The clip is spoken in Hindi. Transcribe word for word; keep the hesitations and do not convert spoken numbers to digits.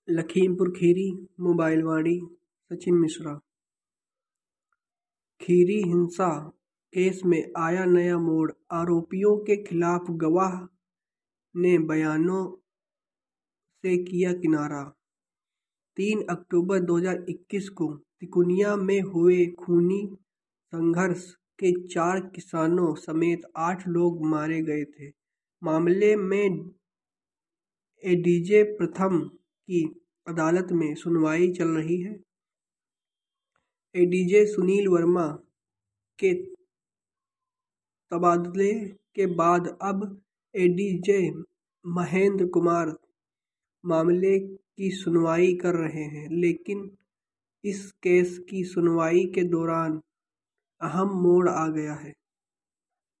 लखीमपुर खीरी मोबाइल वाणी सचिन मिश्रा। खीरी हिंसा केस में आया नया मोड़, आरोपियों के खिलाफ गवाह ने बयानों से किया किनारा। तीन अक्टूबर दो हज़ार इक्कीस को तिकोनिया में हुए खूनी संघर्ष के चार किसानों समेत आठ लोग मारे गए थे। मामले में एडीजे प्रथम की अदालत में सुनवाई चल रही है। एडीजे सुनील वर्मा के तबादले के बाद अब एडीजे महेंद्र कुमार मामले की सुनवाई कर रहे हैं, लेकिन इस केस की सुनवाई के दौरान अहम मोड़ आ गया है।